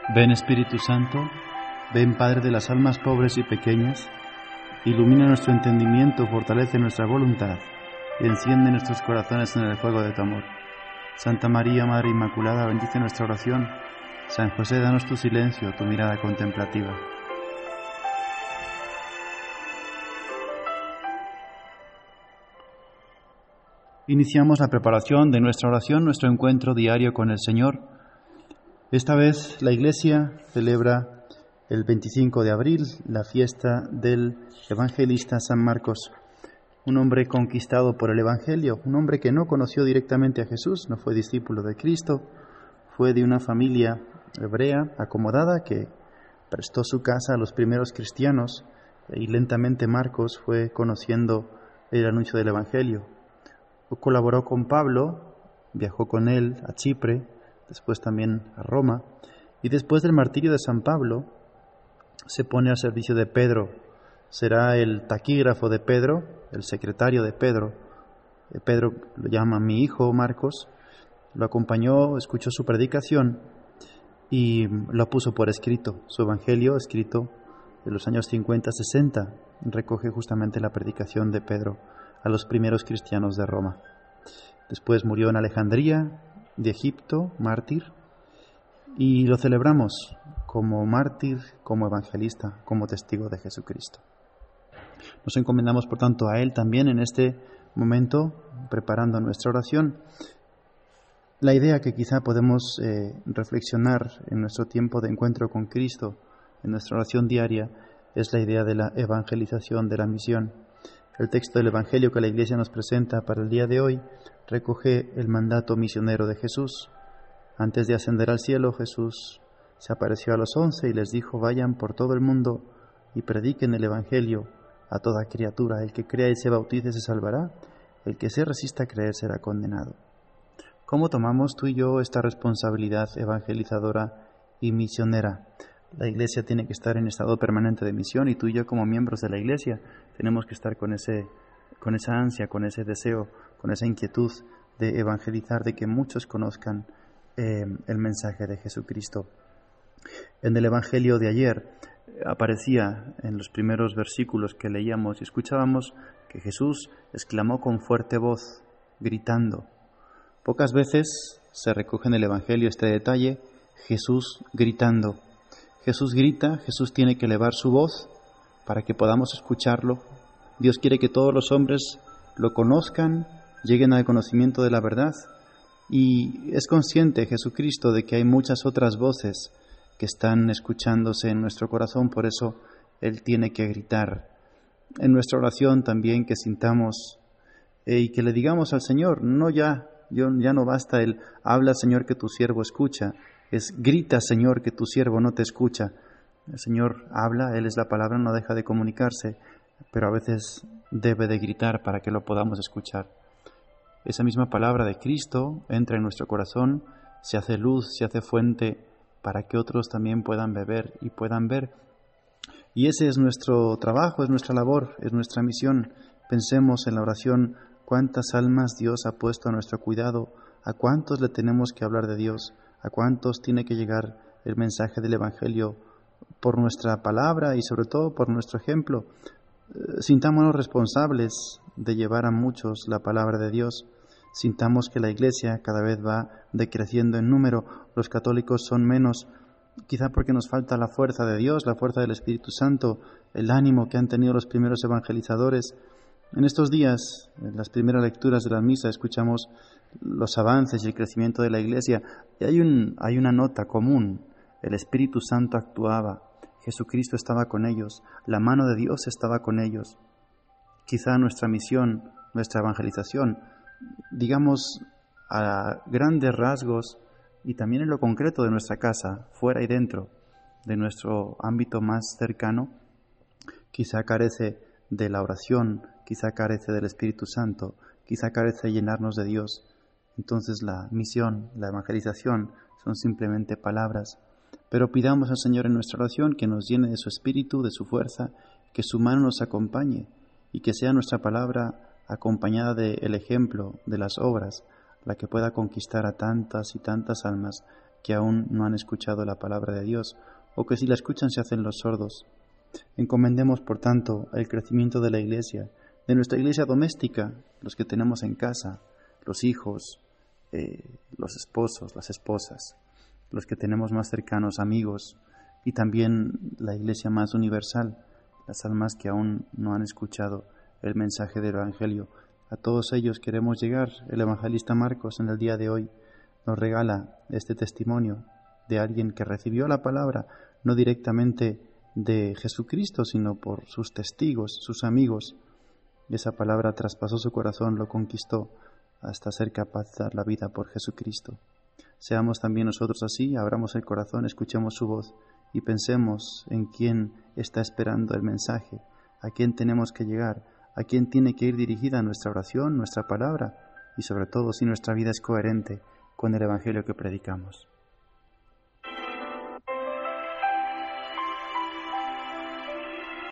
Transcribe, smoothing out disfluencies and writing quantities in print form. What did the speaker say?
Ven Espíritu Santo, ven Padre de las almas pobres y pequeñas, ilumina nuestro entendimiento, fortalece nuestra voluntad y enciende nuestros corazones en el fuego de tu amor. Santa María, Madre Inmaculada, bendice nuestra oración. San José, danos tu silencio, tu mirada contemplativa. Iniciamos la preparación de nuestra oración, nuestro encuentro diario con el Señor. Esta vez la Iglesia celebra el 25 de abril la fiesta del evangelista San Marcos, un hombre conquistado por el Evangelio, un hombre que no conoció directamente a Jesús, no fue discípulo de Cristo, fue de una familia hebrea acomodada que prestó su casa a los primeros cristianos y lentamente Marcos fue conociendo el anuncio del Evangelio. Colaboró con Pablo, viajó con él a Chipre, después también a Roma, y después del martirio de San Pablo se pone al servicio de Pedro. Será el taquígrafo de Pedro, el secretario de Pedro. Pedro lo llama mi hijo Marcos, lo acompañó, escuchó su predicación y lo puso por escrito. Su evangelio, escrito en los años 50-60, recoge justamente la predicación de Pedro a los primeros cristianos de Roma. Después murió en Alejandría de Egipto, mártir, y lo celebramos como mártir, como evangelista, como testigo de Jesucristo. Nos encomendamos, por tanto, a él también en este momento, preparando nuestra oración. La idea que quizá podemos reflexionar en nuestro tiempo de encuentro con Cristo, en nuestra oración diaria, es la idea de la evangelización, de la misión. El texto del Evangelio que la Iglesia nos presenta para el día de hoy recoge el mandato misionero de Jesús. Antes de ascender al cielo, Jesús se apareció a los 11 y les dijo: vayan por todo el mundo y prediquen el Evangelio a toda criatura. El que crea y se bautice se salvará, el que se resista a creer será condenado. ¿Cómo tomamos tú y yo esta responsabilidad evangelizadora y misionera? La Iglesia tiene que estar en estado permanente de misión y tú y yo como miembros de la Iglesia tenemos que estar con esa ansia, con ese deseo, con esa inquietud de evangelizar, de que muchos conozcan el mensaje de Jesucristo. En el Evangelio de ayer aparecía en los primeros versículos que leíamos y escuchábamos que Jesús exclamó con fuerte voz, gritando. Pocas veces se recoge en el Evangelio este detalle, Jesús gritando. Jesús grita, Jesús tiene que elevar su voz para que podamos escucharlo. Dios quiere que todos los hombres lo conozcan, lleguen al conocimiento de la verdad. Y es consciente Jesucristo de que hay muchas otras voces que están escuchándose en nuestro corazón, por eso Él tiene que gritar. En nuestra oración también que sintamos y que le digamos al Señor, ya no basta el habla Señor que tu siervo escucha, es grita Señor que tu siervo no te escucha. El Señor habla, Él es la palabra, no deja de comunicarse, pero a veces debe de gritar para que lo podamos escuchar. Esa misma palabra de Cristo entra en nuestro corazón, se hace luz, se hace fuente para que otros también puedan beber y puedan ver. Y ese es nuestro trabajo, es nuestra labor, es nuestra misión. Pensemos en la oración, cuántas almas Dios ha puesto a nuestro cuidado, a cuántos le tenemos que hablar de Dios, a cuántos tiene que llegar el mensaje del Evangelio por nuestra palabra y sobre todo por nuestro ejemplo. Sintámonos responsables de llevar a muchos la palabra de Dios. Sintamos que la Iglesia cada vez va decreciendo en número, los católicos son menos, quizá porque nos falta la fuerza de Dios, la fuerza del Espíritu Santo, el ánimo que han tenido los primeros evangelizadores. En estos días, en las primeras lecturas de la misa, escuchamos los avances y el crecimiento de la Iglesia y hay una nota común: el Espíritu Santo actuaba, Jesucristo estaba con ellos, la mano de Dios estaba con ellos. Quizá nuestra misión, nuestra evangelización, digamos a grandes rasgos y también en lo concreto de nuestra casa, fuera y dentro de nuestro ámbito más cercano, quizá carece de la oración, quizá carece del Espíritu Santo, quizá carece de llenarnos de Dios. Entonces la misión, la evangelización son simplemente palabras. Pero pidamos al Señor en nuestra oración que nos llene de su Espíritu, de su fuerza, que su mano nos acompañe y que sea nuestra palabra acompañada del ejemplo, de las obras, la que pueda conquistar a tantas y tantas almas que aún no han escuchado la palabra de Dios, o que si la escuchan se hacen los sordos. Encomendemos, por tanto, el crecimiento de la Iglesia, de nuestra Iglesia doméstica, los que tenemos en casa, los hijos, los esposos, las esposas, los que tenemos más cercanos, amigos, y también la Iglesia más universal, las almas que aún no han escuchado el mensaje del Evangelio. A todos ellos queremos llegar. El evangelista Marcos en el día de hoy nos regala este testimonio de alguien que recibió la palabra no directamente de Jesucristo, sino por sus testigos, sus amigos. Esa palabra traspasó su corazón, lo conquistó hasta ser capaz de dar la vida por Jesucristo. Seamos también nosotros así, abramos el corazón, escuchemos su voz y pensemos en quién está esperando el mensaje, a quién tenemos que llegar, a quién tiene que ir dirigida nuestra oración, nuestra palabra y sobre todo si nuestra vida es coherente con el Evangelio que predicamos.